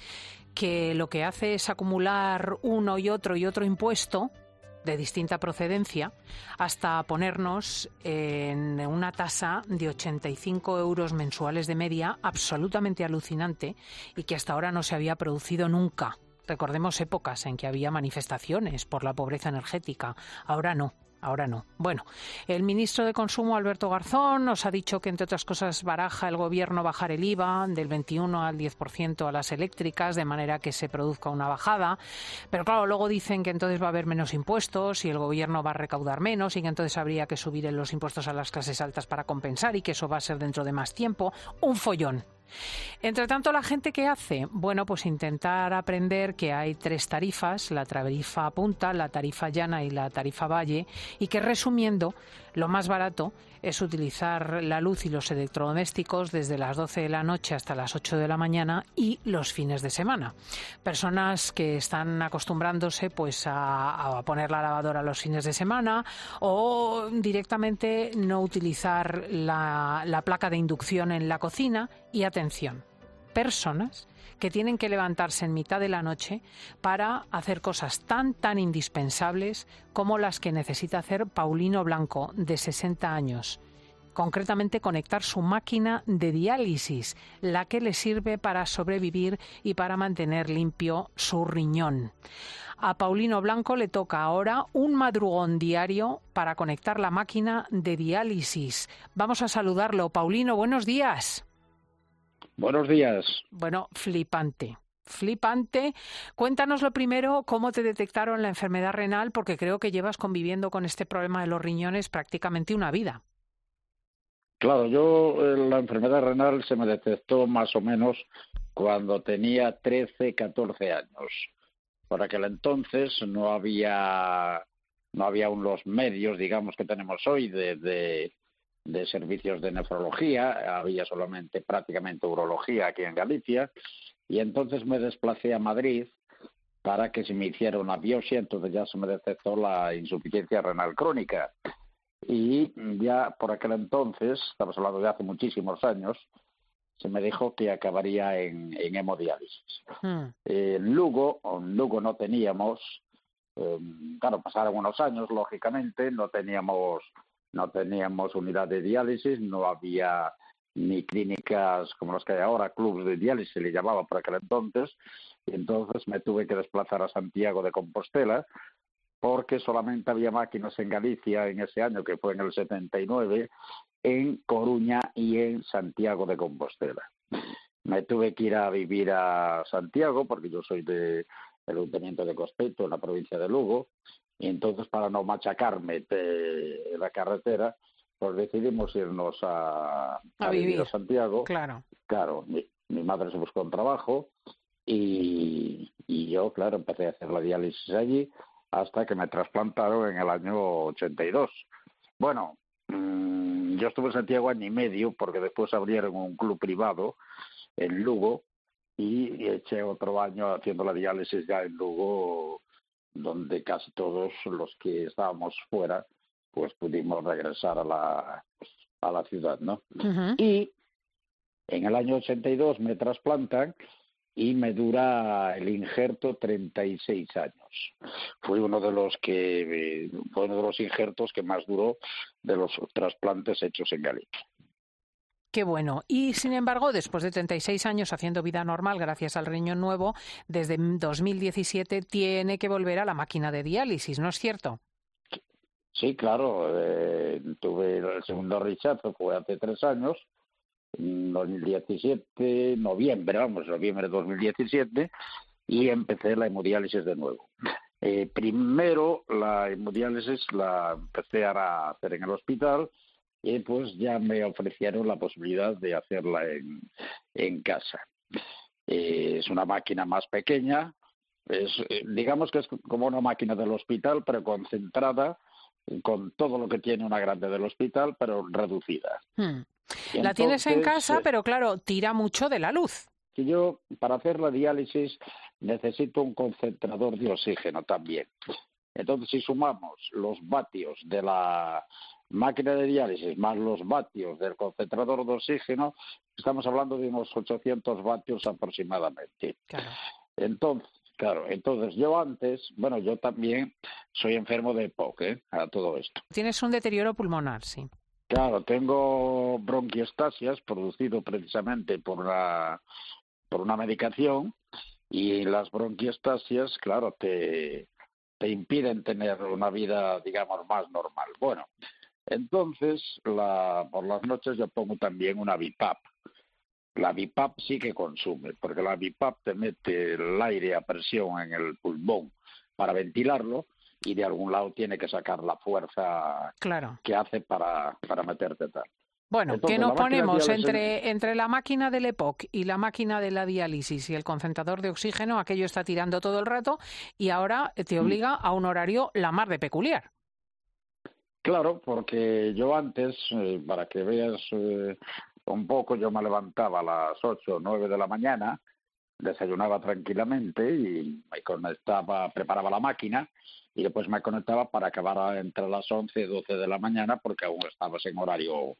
C: que lo que hace es acumular uno y otro impuesto de distinta procedencia hasta ponernos en una tasa de 85 euros mensuales de media, absolutamente alucinante y que hasta ahora no se había producido nunca. Recordemos épocas en que había manifestaciones por la pobreza energética, ahora no. Bueno, el ministro de Consumo, Alberto Garzón, nos ha dicho que, entre otras cosas, baraja el Gobierno bajar el IVA del 21 al 10% a las eléctricas, de manera que se produzca una bajada. Pero claro, luego dicen que entonces va a haber menos impuestos y el Gobierno va a recaudar menos y que entonces habría que subir los impuestos a las clases altas para compensar y que eso va a ser dentro de más tiempo. Un follón. Entre tanto, ¿la gente qué hace? Bueno, pues intentar aprender que hay 3 tarifas, la tarifa punta, la tarifa llana y la tarifa valle, y que, resumiendo, lo más barato es utilizar la luz y los electrodomésticos desde las 12 de la noche hasta las 8 de la mañana y los fines de semana. Personas que están acostumbrándose pues a poner la lavadora los fines de semana o directamente no utilizar la placa de inducción en la cocina. Y atención, personas que tienen que levantarse en mitad de la noche para hacer cosas tan indispensables como las que necesita hacer Paulino Blanco, de 60 años. Concretamente, conectar su máquina de diálisis, la que le sirve para sobrevivir y para mantener limpio su riñón. A Paulino Blanco le toca ahora un madrugón diario para conectar la máquina de diálisis. Vamos a saludarlo. Paulino, buenos días.
D: Buenos días.
C: Bueno, flipante. Cuéntanos lo primero, cómo te detectaron la enfermedad renal, porque creo que llevas conviviendo con este problema de los riñones prácticamente una vida.
D: Claro, la enfermedad renal se me detectó más o menos cuando tenía 13, 14 años. Por aquel entonces no había aún los medios, digamos, que tenemos hoy de servicios de nefrología, había solamente prácticamente urología aquí en Galicia, y entonces me desplacé a Madrid para que se me hiciera una biopsia. Entonces ya se me detectó la insuficiencia renal crónica, y ya por aquel entonces, estamos hablando de hace muchísimos años, se me dijo que acabaría en hemodiálisis. En Lugo no teníamos, claro, pasaron unos años, lógicamente, no teníamos unidad de diálisis, no había ni clínicas como las que hay ahora, clubes de diálisis se le llamaba por aquel entonces, y entonces me tuve que desplazar a Santiago de Compostela, porque solamente había máquinas en Galicia en ese año, que fue en el 79, en Coruña y en Santiago de Compostela. Me tuve que ir a vivir a Santiago, porque yo soy del Ayuntamiento de Cospetto, en la provincia de Lugo, y entonces, para no machacarme de la carretera, pues decidimos irnos a vivir a Santiago. Claro, mi madre se buscó un trabajo y yo, claro, empecé a hacer la diálisis allí hasta que me trasplantaron en el año 82. Bueno, yo estuve en Santiago año y medio, porque después abrieron un club privado en Lugo y eché otro año haciendo la diálisis ya en Lugo, donde casi todos los que estábamos fuera pues pudimos regresar a la ciudad, ¿no? Uh-huh. Y en el año 82 me trasplantan y me dura el injerto 36 años. Fue uno de los injertos que más duró de los trasplantes hechos en Galicia.
C: Qué bueno. Y, sin embargo, después de 36 años haciendo vida normal gracias al riñón nuevo, desde 2017 tiene que volver a la máquina de diálisis, ¿no es cierto?
D: Sí, claro. Tuve el segundo rechazo, fue hace 3 años, en 2017, noviembre de 2017, y empecé la hemodiálisis de nuevo. Primero la hemodiálisis la empecé a hacer en el hospital, y pues ya me ofrecieron la posibilidad de hacerla en casa. Es una máquina más pequeña, digamos que es como una máquina del hospital, pero concentrada, con todo lo que tiene una grande del hospital, pero reducida.
C: La tienes en casa, pero claro, tira mucho de la luz.
D: que yo para hacer la diálisis necesito un concentrador de oxígeno también. Entonces, si sumamos los vatios de la máquina de diálisis más los vatios del concentrador de oxígeno, estamos hablando de unos 800 vatios aproximadamente.
C: Claro.
D: Entonces yo antes, bueno, yo también soy enfermo de EPOC, a todo esto.
C: Tienes un deterioro pulmonar, sí.
D: Claro, tengo bronquiostasias producido precisamente por una medicación, y las bronquiostasias, claro, te impiden tener una vida, digamos, más normal. Bueno, entonces por las noches yo pongo también una BiPAP. La BiPAP sí que consume, porque la BiPAP te mete el aire a presión en el pulmón para ventilarlo, y de algún lado tiene que sacar la fuerza que hace para meterte tal.
C: Bueno,
D: entonces,
C: ¿qué nos ponemos
D: diálisis...
C: entre la máquina del EPOC y la máquina de la diálisis y el concentrador de oxígeno? Aquello está tirando todo el rato y ahora te obliga a un horario la mar de peculiar.
D: Claro, porque yo antes, para que veas un poco, yo me levantaba a las 8 o 9 de la mañana, desayunaba tranquilamente y me conectaba, preparaba la máquina y después me conectaba para acabar entre las 11 y 12 de la mañana, porque aún estabas en horario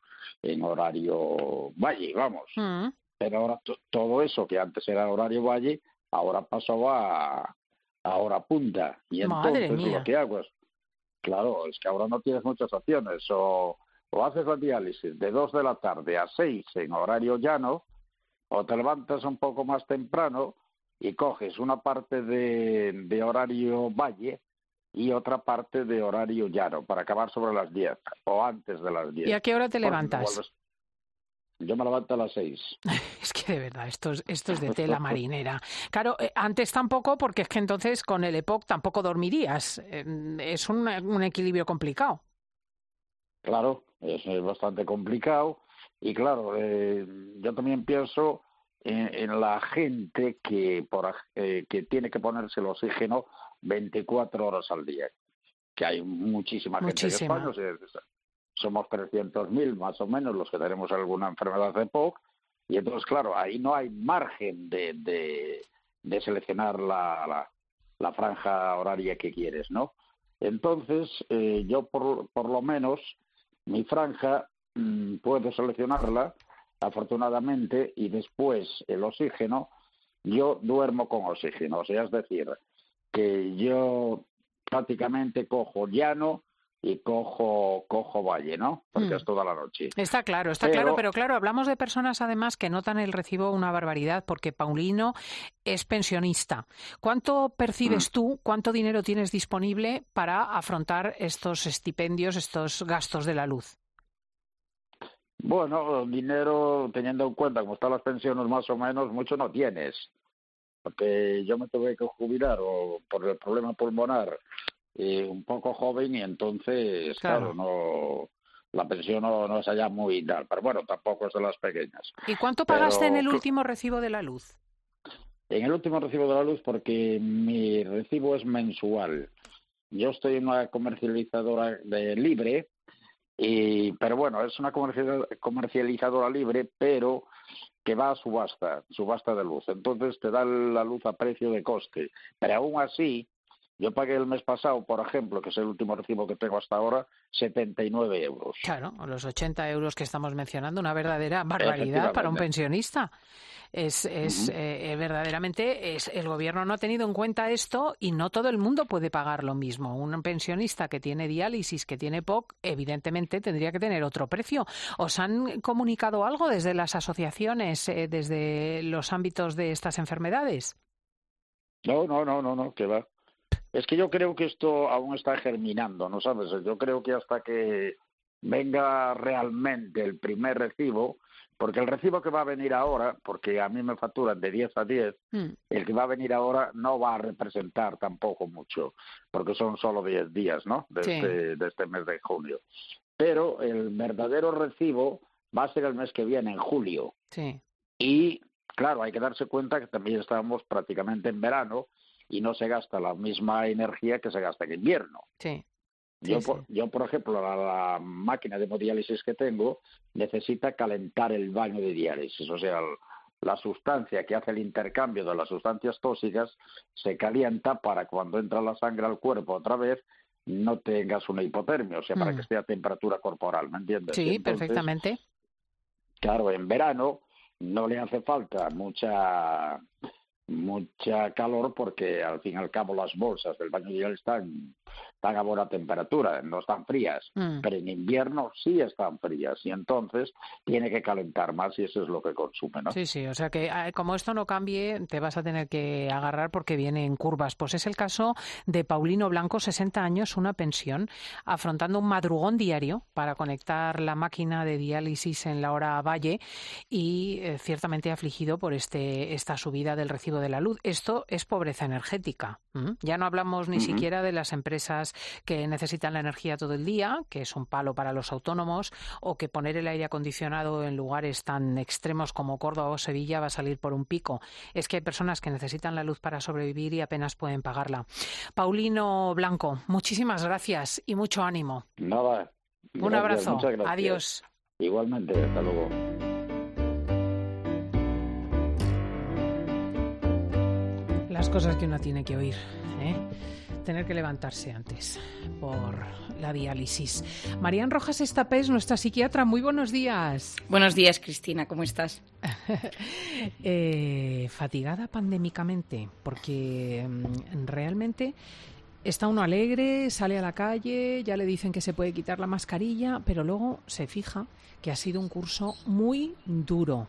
D: valle, vamos. Pero ahora todo eso que antes era horario valle, ahora pasó a hora punta. Y entonces lo que hago es, claro, es que ahora no tienes muchas opciones. O haces la diálisis de 2 de la tarde a 6 en horario llano, o te levantas un poco más temprano y coges una parte de horario valle y otra parte de horario llano para acabar sobre las 10 o antes de las 10.
C: ¿Y a qué hora te levantas?
D: Yo me levanto a las 6.
C: Es que de verdad, esto es de tela marinera. Claro, antes tampoco, porque es que entonces con el EPOC tampoco dormirías. Es un equilibrio complicado.
D: Claro, es bastante complicado. Y claro, yo también pienso en la gente que tiene que ponerse el oxígeno 24 horas al día. Que hay muchísima gente en España. O sea, somos 300.000 más o menos los que tenemos alguna enfermedad de EPOC, y entonces, claro, ahí no hay margen de seleccionar la franja horaria que quieres, ¿no? Entonces, yo por lo menos, mi franja puedo seleccionarla, afortunadamente, y después el oxígeno, yo duermo con oxígeno, o sea, es decir, que yo prácticamente cojo llano y cojo valle, ¿no? Porque es toda la noche.
C: Está claro, pero claro, hablamos de personas además que notan el recibo una barbaridad, porque Paulino es pensionista. ¿Cuánto percibes tú, cuánto dinero tienes disponible para afrontar estos estipendios, estos gastos de la luz?
D: Bueno, dinero, teniendo en cuenta cómo están las pensiones más o menos, mucho no tienes. Porque yo me tuve que jubilar por el problema pulmonar un poco joven, y entonces, claro, no, la pensión no es allá muy tal, pero bueno, tampoco es de las pequeñas.
C: ¿Y cuánto pagaste en el último recibo de la luz?
D: En el último recibo de la luz, porque mi recibo es mensual. Yo estoy en una comercializadora libre, pero bueno, es una comercializadora libre, pero que va a subasta de luz. Entonces te da la luz a precio de coste. Pero aún así, yo pagué el mes pasado, por ejemplo, que es el último recibo que tengo hasta ahora, 79 euros.
C: Claro, los 80 euros que estamos mencionando, una verdadera barbaridad para un pensionista. Verdaderamente, el gobierno no ha tenido en cuenta esto, y no todo el mundo puede pagar lo mismo. Un pensionista que tiene diálisis, que tiene EPOC, evidentemente tendría que tener otro precio. ¿Os han comunicado algo desde las asociaciones, desde los ámbitos de estas enfermedades?
D: No, que va. Es que yo creo que esto aún está germinando, ¿no sabes? Yo creo que hasta que venga realmente el primer recibo, porque el recibo que va a venir ahora, porque a mí me facturan de 10 a 10, el que va a venir ahora no va a representar tampoco mucho, porque son solo 10 días, ¿no? De este mes de junio. Pero el verdadero recibo va a ser el mes que viene, en julio.
C: Sí.
D: Y, claro, hay que darse cuenta que también estamos prácticamente en verano, y no se gasta la misma energía que se gasta en invierno.
C: Sí.
D: Yo, por ejemplo, la máquina de hemodiálisis que tengo necesita calentar el baño de diálisis, o sea, la sustancia que hace el intercambio de las sustancias tóxicas se calienta para cuando entra la sangre al cuerpo otra vez no tengas una hipotermia, o sea, para que esté a temperatura corporal, ¿me entiendes?
C: Sí,
D: entonces,
C: perfectamente.
D: Claro, en verano no le hace falta mucha calor porque al fin y al cabo las bolsas del baño de gel están a buena temperatura, no están frías, pero en invierno sí están frías y entonces tiene que calentar más y eso es lo que consume, ¿no?
C: Sí, o sea que como esto no cambie te vas a tener que agarrar porque viene en curvas. Pues es el caso de Paulino Blanco, 60 años, una pensión, afrontando un madrugón diario para conectar la máquina de diálisis en la hora valle y ciertamente afligido por esta subida del recibo de la luz. Esto es pobreza energética. Ya no hablamos ni siquiera de las empresas que necesitan la energía todo el día, que es un palo para los autónomos, o que poner el aire acondicionado en lugares tan extremos como Córdoba o Sevilla va a salir por un pico. Es que hay personas que necesitan la luz para sobrevivir y apenas pueden pagarla. Paulino Blanco, muchísimas gracias y mucho ánimo.
D: Nada.
C: Un abrazo.
D: Muchas gracias.
C: Adiós.
D: Igualmente, hasta luego.
C: Las cosas que uno tiene que oír, tener que levantarse antes por la diálisis. Marían Rojas Estapés, nuestra psiquiatra, muy buenos días.
E: Buenos días, Cristina, ¿cómo estás?
C: Fatigada pandémicamente, porque realmente está uno alegre, sale a la calle, ya le dicen que se puede quitar la mascarilla, pero luego se fija que ha sido un curso muy duro.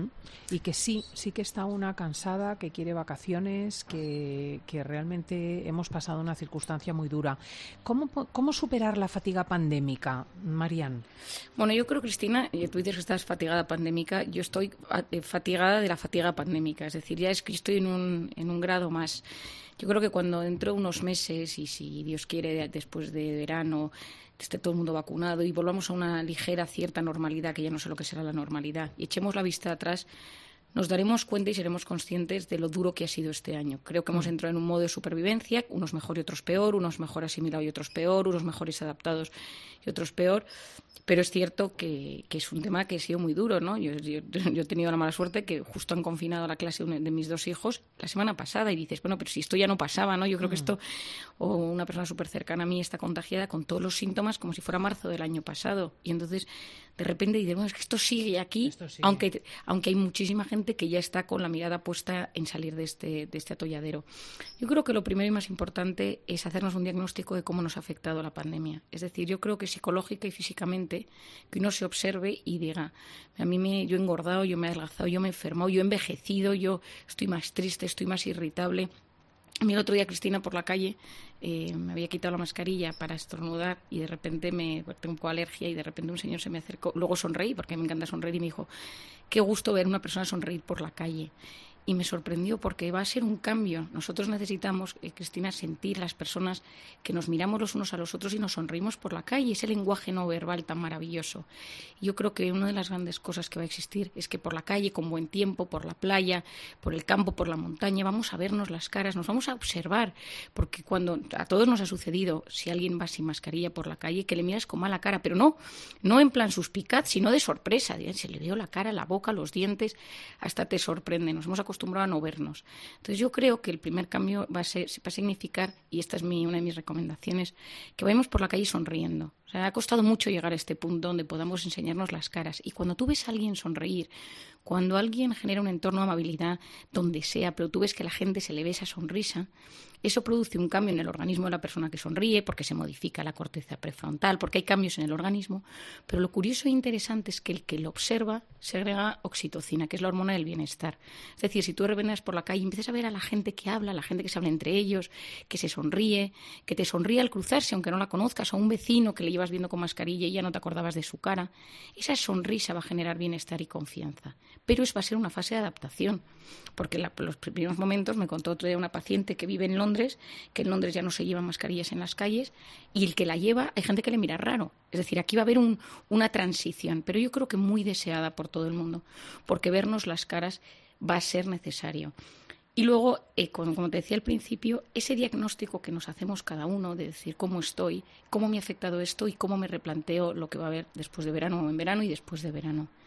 C: Y que sí que está una cansada, que quiere vacaciones, que realmente hemos pasado una circunstancia muy dura. ¿Cómo superar la fatiga pandémica, Marían?
E: Bueno, yo creo, Cristina, tú dices que estás fatigada pandémica, yo estoy fatigada de la fatiga pandémica, es decir, ya es que estoy en un grado más. Yo creo que cuando dentro de unos meses, y si Dios quiere, después de verano, esté todo el mundo vacunado y volvamos a una ligera cierta normalidad, que ya no sé lo que será la normalidad, y echemos la vista atrás, nos daremos cuenta y seremos conscientes de lo duro que ha sido este año. Creo que hemos entrado en un modo de supervivencia, unos mejor y otros peor, unos mejor asimilados y otros peor, unos mejores adaptados y otros peor. Pero es cierto que es un tema que ha sido muy duro, ¿no? Yo he tenido la mala suerte que justo han confinado la clase de mis dos hijos la semana pasada y dices, bueno, pero si esto ya no pasaba, ¿no? Yo creo que esto, o una persona súper cercana a mí está contagiada con todos los síntomas como si fuera marzo del año pasado. Y entonces, de repente dices, bueno, es que esto sigue aquí, aunque hay muchísima gente que ya está con la mirada puesta en salir de este atolladero. Yo creo que lo primero y más importante es hacernos un diagnóstico de cómo nos ha afectado la pandemia. Es decir, yo creo que psicológica y físicamente, que uno se observe y diga, yo he engordado, yo me he adelgazado, yo me he enfermado, yo he envejecido, yo estoy más triste, estoy más irritable. A mí el otro día, Cristina, por la calle, me había quitado la mascarilla para estornudar y de repente tengo alergia y de repente un señor se me acercó, luego sonreí porque me encanta sonreír y me dijo, qué gusto ver a una persona sonreír por la calle. Y me sorprendió porque va a ser un cambio. Nosotros necesitamos, Cristina, sentir las personas que nos miramos los unos a los otros y nos sonreímos por la calle, ese lenguaje no verbal tan maravilloso. Yo creo que una de las grandes cosas que va a existir es que por la calle, con buen tiempo, por la playa, por el campo, por la montaña, vamos a vernos las caras, nos vamos a observar, porque cuando a todos nos ha sucedido, si alguien va sin mascarilla por la calle, que le miras con mala cara, pero no en plan suspicaz, sino de sorpresa. Se le veo la cara, la boca, los dientes, hasta te sorprende. Nos hemos acostumbrado a no vernos. Entonces yo creo que el primer cambio va a significar, y esta es una de mis recomendaciones, que vayamos por la calle sonriendo. O sea, ha costado mucho llegar a este punto donde podamos enseñarnos las caras. Y cuando tú ves a alguien sonreír, cuando alguien genera un entorno de amabilidad, donde sea, pero tú ves que a la gente se le ve esa sonrisa, eso produce un cambio en el organismo de la persona que sonríe, porque se modifica la corteza prefrontal, porque hay cambios en el organismo. Pero lo curioso e interesante es que el que lo observa segrega oxitocina, que es la hormona del bienestar. Es decir, si tú revenas por la calle y empiezas a ver a la gente que habla, la gente que se habla entre ellos, que se sonríe, que te sonríe al cruzarse, aunque no la conozcas, o a un vecino que le llevas viendo con mascarilla y ya no te acordabas de su cara, esa sonrisa va a generar bienestar y confianza. Pero va a ser una fase de adaptación, porque los primeros momentos me contó otro día una paciente que vive en Londres, que en Londres ya no se llevan mascarillas en las calles, y el que la lleva, hay gente que le mira raro. Es decir, aquí va a haber una transición, pero yo creo que muy deseada por todo el mundo, porque vernos las caras va a ser necesario. Y luego, como te decía al principio, ese diagnóstico que nos hacemos cada uno de decir cómo estoy, cómo me ha afectado esto y cómo me replanteo lo que va a haber después de verano o en verano y después de verano.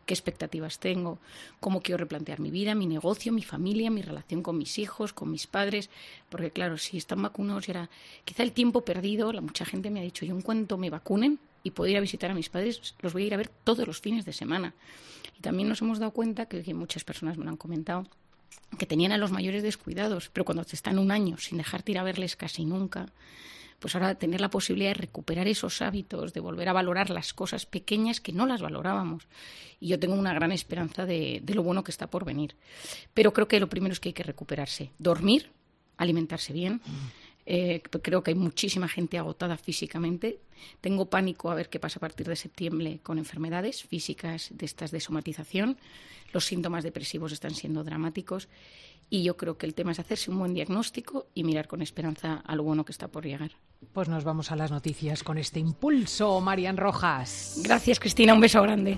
E: qué expectativas tengo, cómo quiero replantear mi vida, mi negocio, mi familia, mi relación con mis hijos, con mis padres, porque claro, si están vacunados quizá el tiempo perdido, mucha gente me ha dicho, yo en cuanto me vacunen y puedo ir a visitar a mis padres, los voy a ir a ver todos los fines de semana. Y también nos hemos dado cuenta, que muchas personas me lo han comentado, que tenían a los mayores descuidados, pero cuando te están un año sin dejarte ir a verles casi nunca, pues ahora tener la posibilidad de recuperar esos hábitos, de volver a valorar las cosas pequeñas que no las valorábamos. Y yo tengo una gran esperanza de lo bueno que está por venir. Pero creo que lo primero es que hay que recuperarse. Dormir, alimentarse bien. Creo que hay muchísima gente agotada físicamente. Tengo pánico a ver qué pasa a partir de septiembre con enfermedades físicas de estas de somatización. Los síntomas depresivos están siendo dramáticos. Y yo creo que el tema es hacerse un buen diagnóstico y mirar con esperanza a lo bueno que está por llegar.
C: Pues nos vamos a las noticias con este impulso, Marian Rojas.
E: Gracias, Cristina. Un beso grande.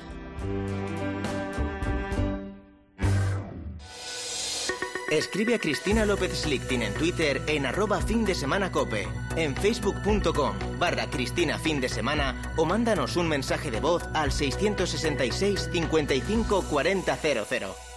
B: Escribe a Cristina López Slichting en Twitter en @findesemanacope, en facebook.com/Cristina Fin de Semana o mándanos un mensaje de voz al 666 55 40 00.